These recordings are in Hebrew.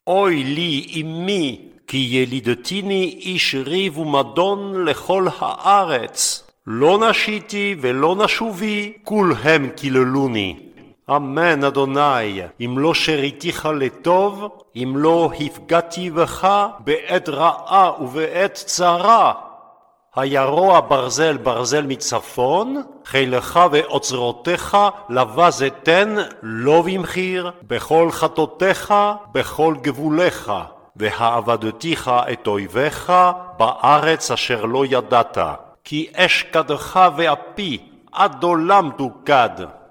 אוי לי אמי, כי ילידתיני איש ריב ומדון לכל הארץ. לא נשיתי ולא נשובי, כולהם קיללוני. אמן אדוני, אם לא שריתיך לטוב, אם לא הפגעתי בך בעת רעה ובעת צרה. הירוע ברזל ברזל מצפון, חילך ואוצרותיך לבז אתן לא במחיר, בכל חטאותיך, בכל גבוליך, והעבדתיך את אויביך בארץ אשר לא ידעת. כי אש קדך ואפי עד עולם תוקד.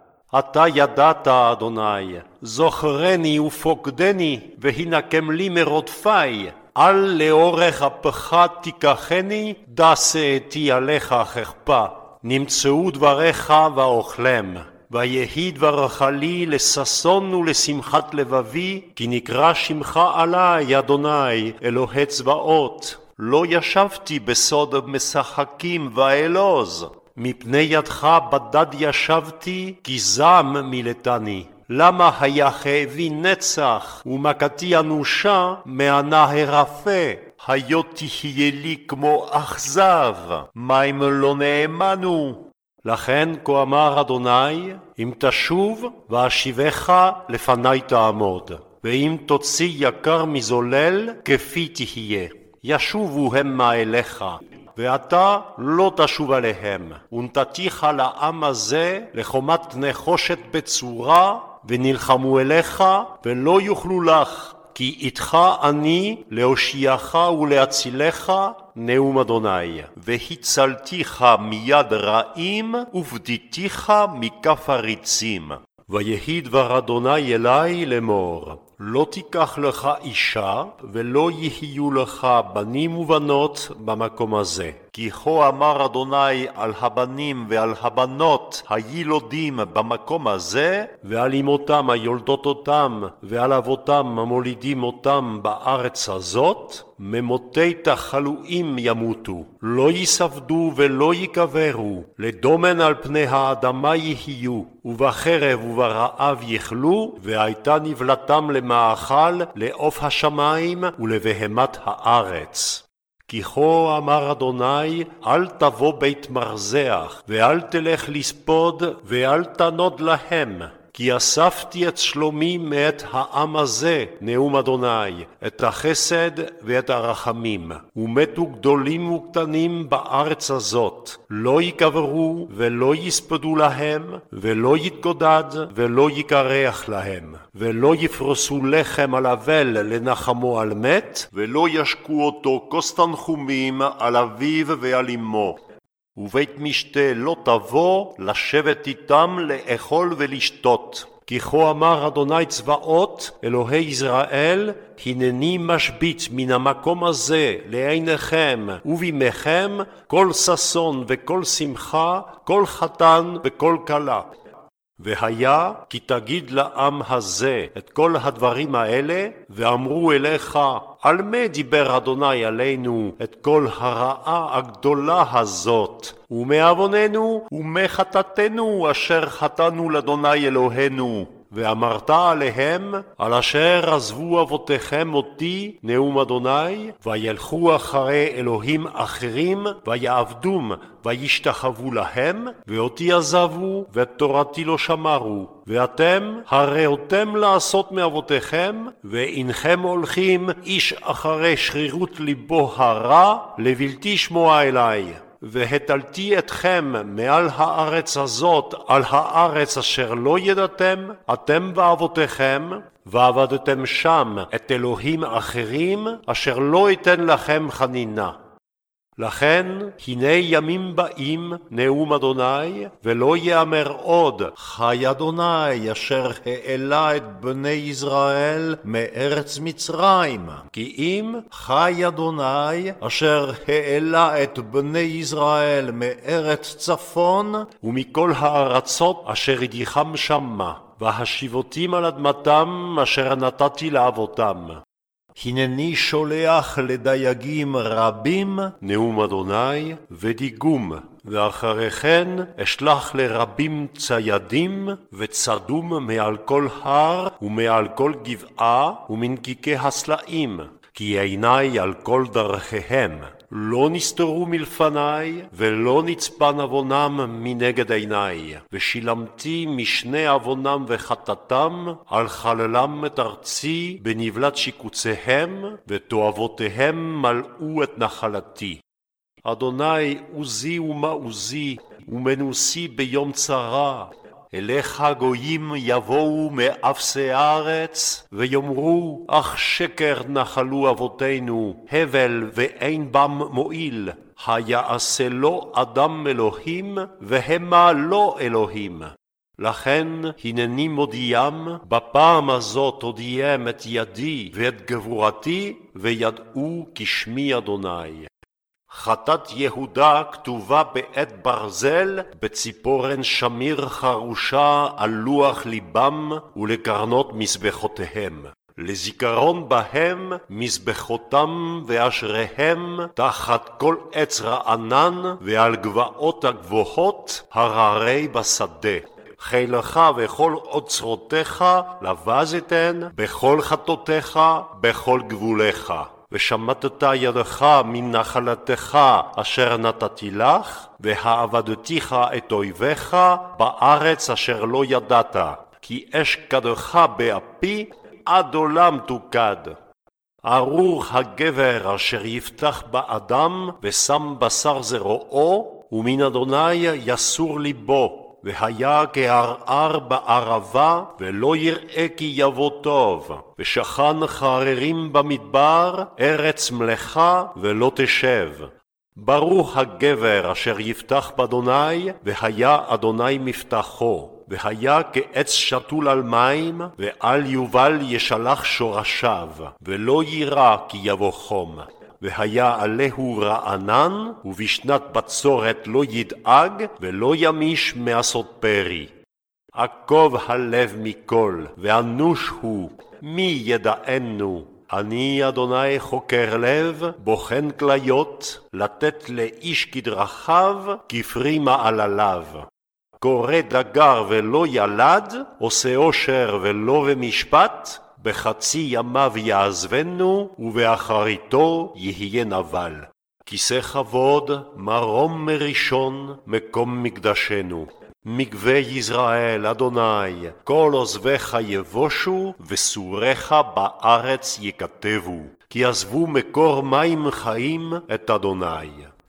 אתה ידעת אדוני, זוכרני ופוקדני, והנקם לי מרודפי. אל לאורך אפך תיקחני, דע שאתי עליך חרפה. נמצאו דבריך ואוכלם. ויהי דברך לי לששון ולשמחת לבבי, כי נקרא שמך עלי אדוני אלוהי צבאות. לא ישבתי בסוד משחקים ואלוז, מפני ידך בדד ישבתי, כי זעם מילתני. למה היה כאבי נצח ומכתי אנושה מהנהר רפה? היו תהיה לי כמו אכזב, מים לא נאמנו. לכן כה אמר אדוני, אם תשוב ואשיבך לפני תעמוד, ואם תוציא יקר מזולל כפי תהיה. ישובו המה אליך, ואתה לא תשוב עליהם. ונתתיך לעם הזה לחומת נחושת בצורה, ונלחמו אליך ולא יוכלו לך. כי איתך אני להושיעך ולהצילך, נאום אדוני. והצלתיך מיד רעים, ופדיתיך מכף עריצים. ויהי דבר אדוני אלי לאמור, לא תיקח לך אישה, ולא יהיו לך בנים ובנות במקום הזה. כי כה אמר אדוני על הבנים ועל הבנות הילודים במקום הזה, ועל אמותם היולדות אותם, ועל אבותם המולידים אותם בארץ הזאת, ממותי תחלואים ימותו, לא יספדו ולא יקברו, לדומן על פני האדמה יהיו, ובחרב וברעב יאכלו, והייתה נבלתם למאכל לעוף השמיים ולבהמת הארץ. כי כה אמר אדוני, אל תבוא בית מרזח, ואל תלך לספוד, ואל תנוד להם. כי אספתי את שלומי מאת העם הזה, נאום אדוני, את החסד ואת הרחמים. ומתו גדולים וקטנים בארץ הזאת, לא יקברו ולא יספדו להם, ולא יתגודד ולא יקרח להם, ולא יפרסו לחם על אבל לנחמו על מת, ולא ישקו אותו כוס תנחומים על אביו ועל אמו. ובית משתה לא תבוא לשבת איתם לאכול ולשתות. כי כה אמר אדוני צבאות אלוהי ישראל, הנני משבית מן המקום הזה לעיניכם ובימיכם כל ששון וכל שמחה, כל חתן וכל כלה. והיה כי תגיד לעם הזה את כל הדברים האלה, ואמרו אליך, על מה דיבר אדוני עלינו את כל הרעה הגדולה הזאת? ומעווננו ומחטאתנו אשר חטאנו לאדוני אלוהינו. ואמרת עליהם, על אשר עזבו אבותיכם אותי, נאום אדוני, וילכו אחרי אלוהים אחרים, ויעבדום, וישתחוו להם, ואותי עזבו, ותורתי לא שמרו. ואתם הראותם לעשות מאבותיכם, ואינכם הולכים איש אחרי שרירות ליבו הרע, לבלתי שמוע אליי. והטלתי אתכם מעל הארץ הזאת, על הארץ אשר לא ידעתם, אתם ואבותיכם, ועבדתם שם את אלוהים אחרים, אשר לא אתן לכם חנינה. לכן, הנה ימים באים, נאום אדוני, ולא יאמר עוד, חי אדוני, אשר העלה את בני ישראל מארץ מצרים. כי אם חי אדוני, אשר העלה את בני ישראל מארץ צפון, ומכל הארצות אשר הדיחם שמה, והשיבותים על אדמתם אשר נתתי לאבותם. הנני שולח לדייגים רבים, נאום אדוני, ודיגום, ואחרי כן אשלח לרבים ציידים, וצדום מעל כל הר ומעל כל גבעה ומנקיקי הסלעים, כי עיני על כל דרכיהם. לא נסתרו מלפני, ולא נצפן עוונם מנגד עיני, ושילמתי משני עוונם וחטאתם, על חללם את ארצי בנבלת שיקוציהם, ותועבותיהם מלאו את נחלתי. אדוני עוזי ומעוזי, ומנוסי ביום צרה. אליך גויים יבואו מאפסי הארץ, ויאמרו, אך שקר נחלו אבותינו, הבל ואין בם מועיל. היעשה לו אדם אלוהים, והמה לא אלוהים. לכן הנני מודיעם, בפעם הזאת הודיעם את ידי ואת גבורתי, וידעו כשמי אדוני. חטאת יהודה כתובה בעת ברזל, בציפורן שמיר חרושה על לוח ליבם ולקרנות מזבחותיהם. לזיכרון בהם מזבחותם ואשריהם תחת כל עץ רענן ועל גבעות הגבוהות הררי בשדה. חילך וכל אוצרותיך לבזתן בכל חטאותיך בכל גבוליך. ושמטת ידך מנחלתך אשר נתתי לך, והעבדתיך את אויביך בארץ אשר לא ידעת, כי אש קדך באפי עד עולם תוקד. ארור הגבר אשר יפתח באדם ושם בשר זרועו, ומן אדוני יסור ליבו. והיה כערער בערבה, ולא יראה כי יבוא טוב. ושכן חררים במדבר, ארץ מלאכה, ולא תשב. ברוך הגבר אשר יפתח באדוני, והיה אדוני מפתחו. והיה כעץ שתול על מים, ועל יובל ישלח שורשיו, ולא יירא כי יבוא חום. והיה עליהו רענן, ובשנת בצורת לא ידאג, ולא ימיש מעשות פרי. עקוב הלב מכל, ואנוש הוא, מי ידענו? אני אדוני חוקר לב, בוחן כליות, לתת לאיש כדרכיו, כפרי מעלליו. קורא דגר ולא ילד, עושה עושר ולא במשפט, בחצי ימיו יעזבנו, ובאחריתו יהיה נבל. כיסא כבוד, מרום מראשון, מקום מקדשנו. מגבי יזרעאל, אדוני, כל עוזביך יבושו, וסוריך בארץ יכתבו. כי עזבו מקור מים חיים את אדוני.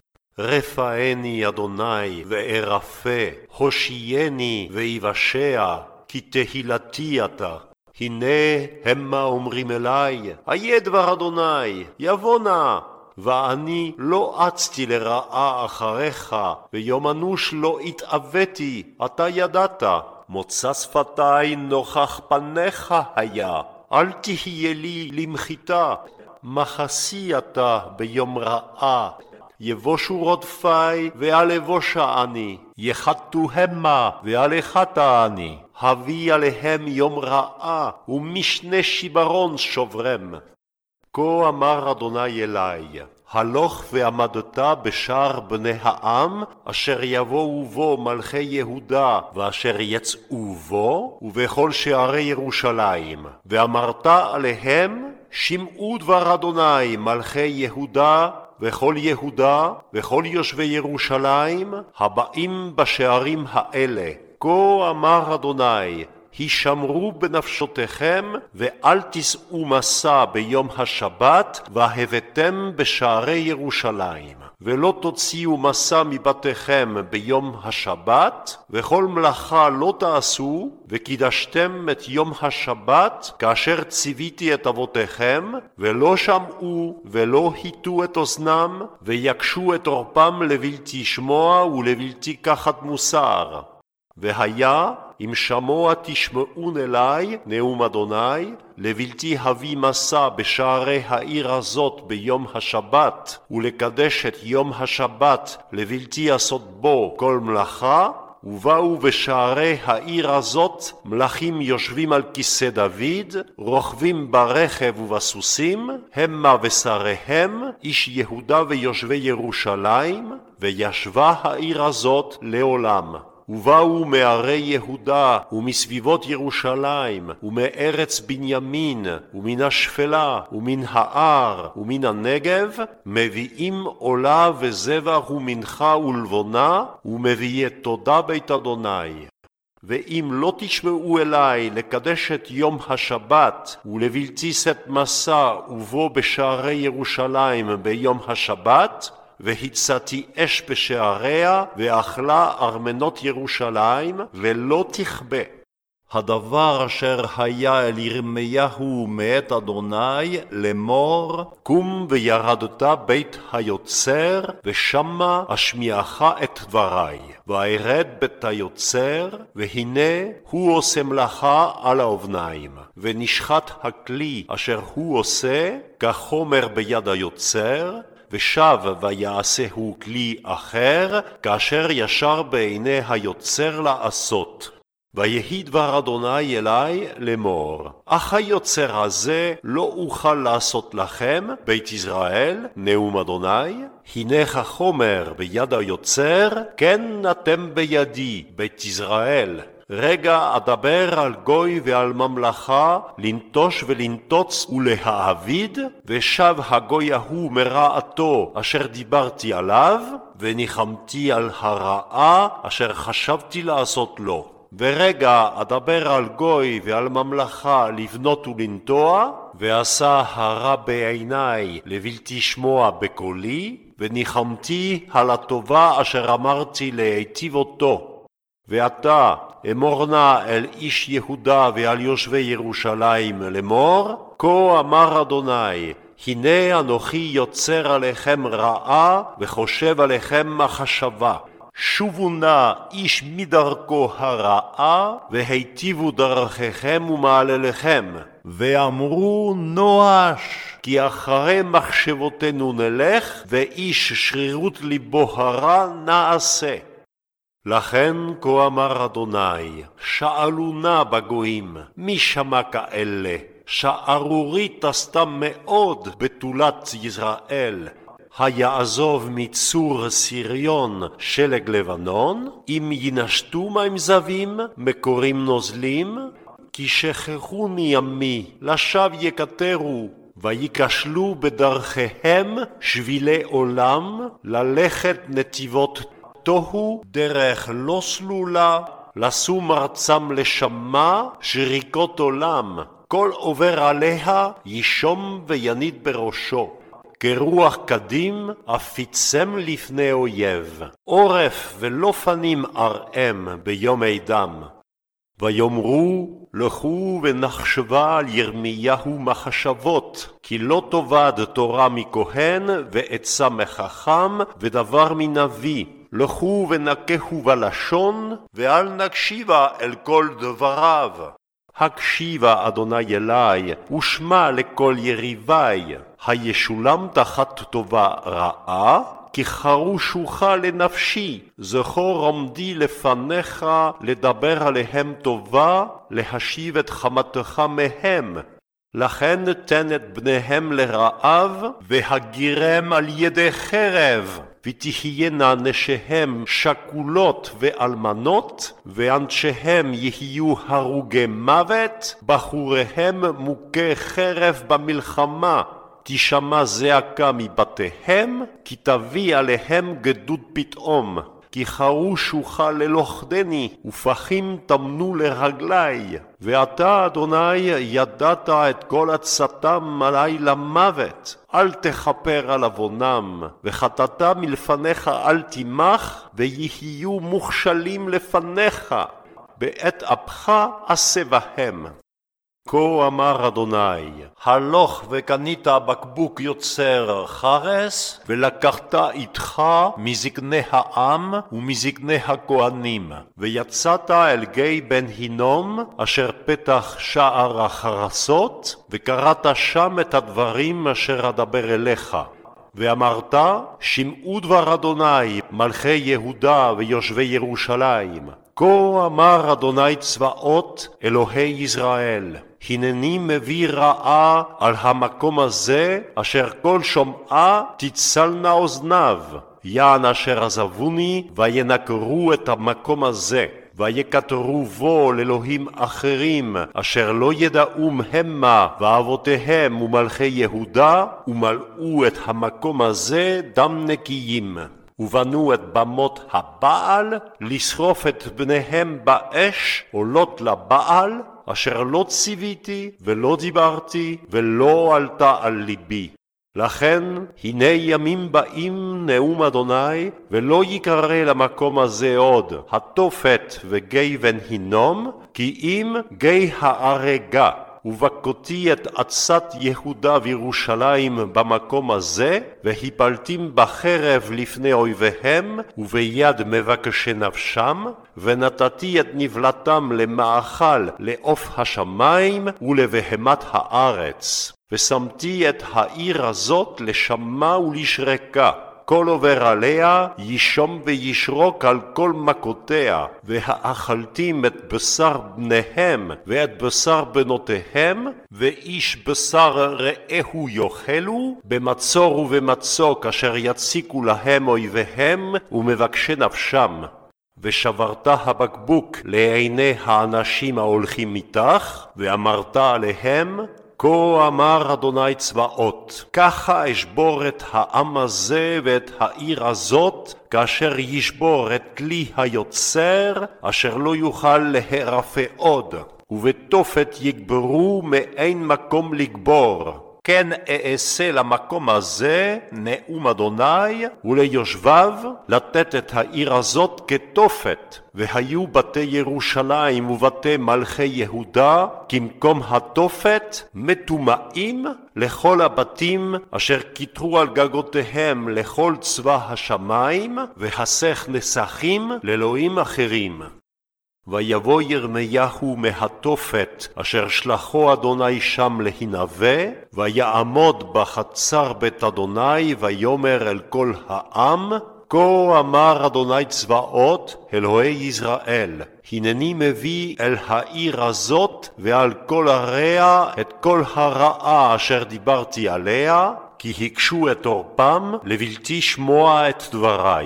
רפאני אדוני וארפה, הושיעני ויבשע, כי תהילתי אתה. הנה המה אומרים אלי, היה דבר אדוני, יבוא נא. ואני לא אצתי לרעה אחריך, ויום אנוש לא התאוויתי, אתה ידעת. מוצא שפתי נוכח פניך היה, אל תהיה לי למחיתה. מחסי אתה ביום רעה, יבושו רודפי ועל אבושה אני, יחתו המה ועל חטא אני. הביא עליהם יום רעה, ומשנה שיברון שוברם. כה אמר אדוני אלי, הלוך ועמדת בשער בני העם, אשר יבואו בו מלכי יהודה, ואשר יצאו בו, ובכל שערי ירושלים. ואמרת עליהם, שמעו דבר אדוני מלכי יהודה, וכל יהודה, וכל יושבי ירושלים, הבאים בשערים האלה. כה אמר אדוני, הישמרו בנפשותיכם, ואל תיסעו מסע ביום השבת, והבאתם בשערי ירושלים. ולא תוציאו מסע מבתיכם ביום השבת, וכל מלאכה לא תעשו, וקידשתם את יום השבת, כאשר ציוויתי את אבותיכם, ולא שמעו, ולא היטו את אוזנם, ויקשו את עורפם לבלתי שמוע ולבלתי קחת מוסר. והיה אם שמוע תשמעון אלי, נאום אדוני, לבלתי הביא מסע בשערי העיר הזאת ביום השבת, ולקדש את יום השבת לבלתי עשות בו כל מלאכה, ובאו בשערי העיר הזאת מלכים יושבים על כיסא דוד, רוכבים ברכב ובסוסים, המה ושריהם, איש יהודה ויושבי ירושלים, וישבה העיר הזאת לעולם. ובאו מערי יהודה ומסביבות ירושלים ומארץ בנימין ומן השפלה ומן הער ומן הנגב, מביאים עולה וזבח ומנחה ולבונה, ומביאי תודה בית אדוני. ואם לא תשמעו אליי לקדש את יום השבת ולבלתי שאת מסע ובוא בשערי ירושלים ביום השבת, והצאתי אש בשעריה ואכלה ארמנות ירושלים ולא תכבה. הדבר אשר היה אל ירמיהו מאת אדוני לאמור, קום וירדת בית היוצר ושמה אשמיעך את דברי. וירד בית היוצר, והנה הוא עושה מלאכה על האבניים, ונשחט הכלי אשר הוא עושה כחומר ביד היוצר, ושב ויעשהו כלי אחר, כאשר ישר בעיני היוצר לעשות. ויהי דבר אדוני אלי לאמור, אך היוצר הזה לא אוכל לעשות לכם, בית ישראל, נאום אדוני, הנה החומר ביד היוצר, כן אתם בידי, בית ישראל. רגע אדבר על גוי ועל ממלכה, לנטוש ולנטוץ ולהעביד, ושב הגוי ההוא מרעתו אשר דיברתי עליו, וניחמתי על הרעה אשר חשבתי לעשות לו. ורגע אדבר על גוי ועל ממלכה לבנות ולנטוע, ועשה הרע בעיני לבלתי שמוע בקולי, וניחמתי על הטובה אשר אמרתי להיטיב אותו. ואתה אמור נא אל איש יהודה ועל יושבי ירושלים לאמור, כה אמר אדוני, הנה אנוכי יוצר עליכם רעה וחושב עליכם מחשבה. שובו נא איש מדרכו הרעה והיטיבו דרכיכם ומעלליכם, ואמרו נואש, כי אחרי מחשבותינו נלך, ואיש שרירות ליבו הרע נעשה. לכן כה אמר אדוני, שאלו נא בגויים, מי שמע כאלה? שערורית עשתה מאוד בתולת ישראל. היעזוב מצור סיריון שלג לבנון, אם ינשתו מים זבים, מקורים נוזלים, כי שכחוני עמי, לשב יקטרו, ויקשלו בדרכיהם שבילי עולם, ללכת נתיבות תוהו, דרך לא סלולה, לשום ארצם לשמה, שריקות עולם, כל עובר עליה ישום ויניד בראשו. כרוח קדים אפיצם לפני אויב, עורף ולא פנים ארעם ביום עדם. ויאמרו, לכו ונחשבה על ירמיהו מחשבות, כי לא תאבד תורה מכהן ועצה מחכם ודבר מנביא. לכו ונקהו בלשון, ואל נקשיבה אל כל דבריו. הקשיבה אדוני אלי, ושמע לכל יריבי. הישולם תחת טובה רעה, כי חרושוך לנפשי. זכור עמדי לפניך, לדבר עליהם טובה, להשיב את חמתך מהם. לכן תן את בניהם לרעב, והגירם על ידי חרב. ותהיינה נשיהם שקולות ואלמנות, ואנשיהם יהיו הרוגי מוות, בחוריהם מוכי חרב במלחמה. תשמע זעקה מבתיהם, כי תביא עליהם גדוד פתאום. כי חרושוך ללוכדני, ופחים תמנו לרגלי. ואתה, אדוני, ידעת את כל עצתם עלי למוות. אל תכפר על עוונם, וחטאת מלפניך אל תימח, ויהיו מוכשלים לפניך. בעת אפך עשה בהם. כה אמר אדוני, הלוך וקנית בקבוק יוצר חרס, ולקחת איתך מזקני העם ומזקני הכהנים, ויצאת אל גיא בן הינום, אשר פתח שער החרסות, וקראת שם את הדברים אשר אדבר אליך. ואמרת, שמעו דבר אדוני, מלכי יהודה ויושבי ירושלים. כה אמר אדוני צבאות, אלוהי ישראל, הנני מביא רעה על המקום הזה, אשר כל שומעה תצלנה אוזניו. יען אשר עזבוני, וינקרו את המקום הזה. ויקטרו בו לאלוהים אחרים, אשר לא ידעום המה ואבותיהם ומלכי יהודה, ומלאו את המקום הזה דם נקיים. ובנו את במות הבעל, לשרוף את בניהם באש, עולות לבעל, אשר לא ציוויתי ולא דיברתי ולא עלתה על ליבי. לכן, הנה ימים באים נאום אדוני, ולא יקרא למקום הזה עוד התופת וגיא בן הינום, כי אם גיא הארגה, ובכותי את עצת יהודה וירושלים במקום הזה, והפלתים בחרב לפני אויביהם, וביד מבקשי נפשם, ונתתי את נבלתם למאכל לעוף השמיים ולבהמת הארץ. ושמתי את העיר הזאת לשמה ולשרקה. כל עובר עליה ישום וישרוק על כל מכותיה, והאכלתים את בשר בניהם ואת בשר בנותיהם, ואיש בשר רעהו יאכלו, במצור ובמצוק אשר יציקו להם אויביהם ומבקשי נפשם. ושברת הבקבוק לעיני האנשים ההולכים איתך, ואמרת עליהם, כה אמר אדוני צבאות, ככה אשבור את העם הזה ואת העיר הזאת, כאשר ישבור את כלי היוצר, אשר לא יוכל להירפא עוד, ובתופת יגברו מאין מקום לגבור. כן אעשה למקום הזה נאום אדוני, וליושביו לתת את העיר הזאת כתופת. והיו בתי ירושלים ובתי מלכי יהודה כמקום התופת מטומאים לכל הבתים אשר כיתרו על גגותיהם לכל צבא השמיים, והסך נסכים לאלוהים אחרים. ויבוא ירמיהו מהתופת אשר שלחו אדוני שם להנבא, ויעמוד בחצר בית אדוני ויאמר אל כל העם, כה אמר אדוני צבאות אלוהי ישראל, הנני מביא אל העיר הזאת ועל כל עריה את כל הרעה אשר דיברתי עליה, כי הקשו את עורפם לבלתי שמוע את דברי.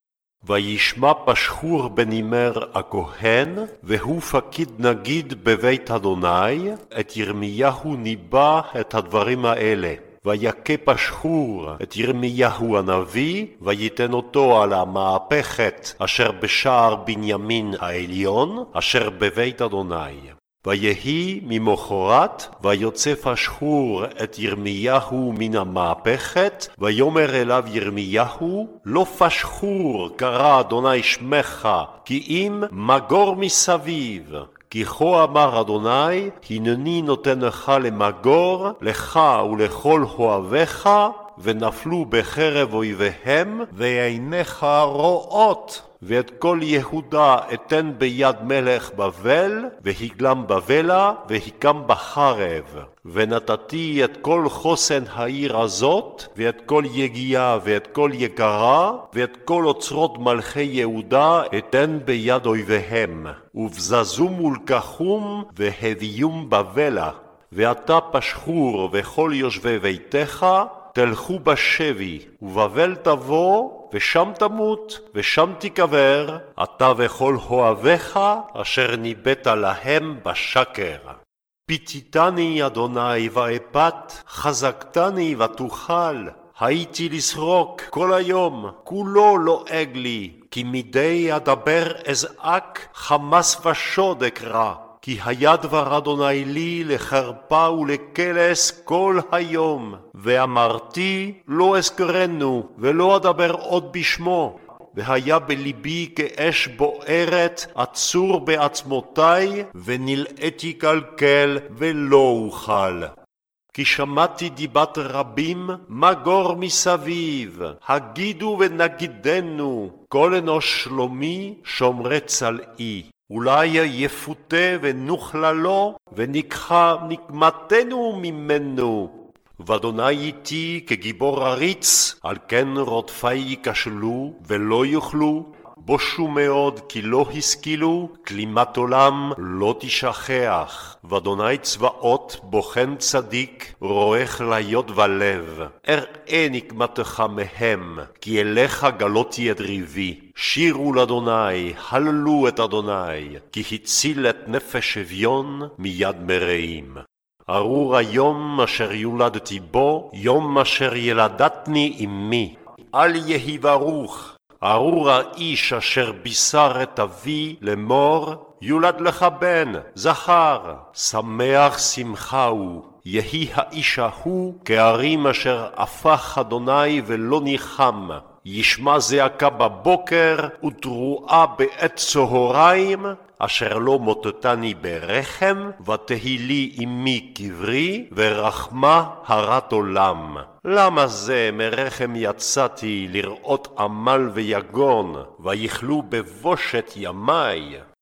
וישמע פשחור בן ימר הכהן, והוא פקיד נגיד בבית אדוני, את ירמיהו ניבא את הדברים האלה. ויכה פשחור את ירמיהו הנביא, ויתן אותו על המהפכת אשר בשער בנימין העליון, אשר בבית אדוני. ויהי ממחרת, ויוצא פשחור את ירמיהו מן המהפכת, ויאמר אליו ירמיהו, לא פשחור קרא אדוני שמך, כי אם מגור מסביב. כי כה אמר אדוני, הנני נותן לך למגור, לך ולכל אוהביך, ונפלו בחרב אויביהם, ועיניך רואות. ואת כל יהודה אתן ביד מלך בבל, והגלם בבלה, והיקם בחרב. ונתתי את כל חוסן העיר הזאת, ואת כל יגיעה ואת כל יקרה, ואת כל אוצרות מלכי יהודה אתן ביד אויביהם. ובזזום ולקחום, והביום בבלה. ואתה פשחור וכל יושבי ביתך, תלכו בשבי, ובבל תבוא, ושם תמות, ושם תקבר, אתה וכל אוהביך, אשר ניבאת להם בשקר. פיתיתני אדוני ואפת, חזקתני ותוכל. הייתי לסרוק כל היום, כולו לועג לי, כי מדי אדבר אזעק, חמס ושוד אקרא. כי היה דבר אדוני לי לחרפה ולקלס כל היום, ואמרתי לא אזכרנו ולא אדבר עוד בשמו, והיה בליבי כאש בוערת עצור בעצמותי, ונלאתי קלקל ולא אוכל. כי שמעתי דיבת רבים, מגור מסביב, הגידו ונגידנו, כל אנוש שלומי שומרי צלעי. אולי יפותה ונוכלה לו, ונקחה נקמתנו ממנו. ואדוני איתי כגיבור עריץ, על כן רודפי ייכשלו ולא יוכלו, בושו מאוד כי לא השכילו, כלימת עולם לא תשכח. ואדוני צבאות בוחן צדיק, רואה כליות ולב. אראה נקמתך מהם, כי אליך גלותי את ריבי. שירו לאדוני, הללו את אדוני, כי הציל את נפש אביון מיד מרעים. ארור היום אשר יולדתי בו, יום אשר ילדתני אמי. אל יהי ברוך. ארור האיש אשר בישר את אבי לאמור, יולד לך בן, זכר. שמח שמחה הוא. יהי האיש ההוא כערים אשר הפך אדוני ולא ניחם. ישמע זעקה בבוקר ותרועה בעת צהריים, אשר לא מוטטני ברחם, ותהי לי אמי קברי, ורחמה הרת עולם. למה זה מרחם יצאתי לראות עמל ויגון, ויכלו בבושת ימי?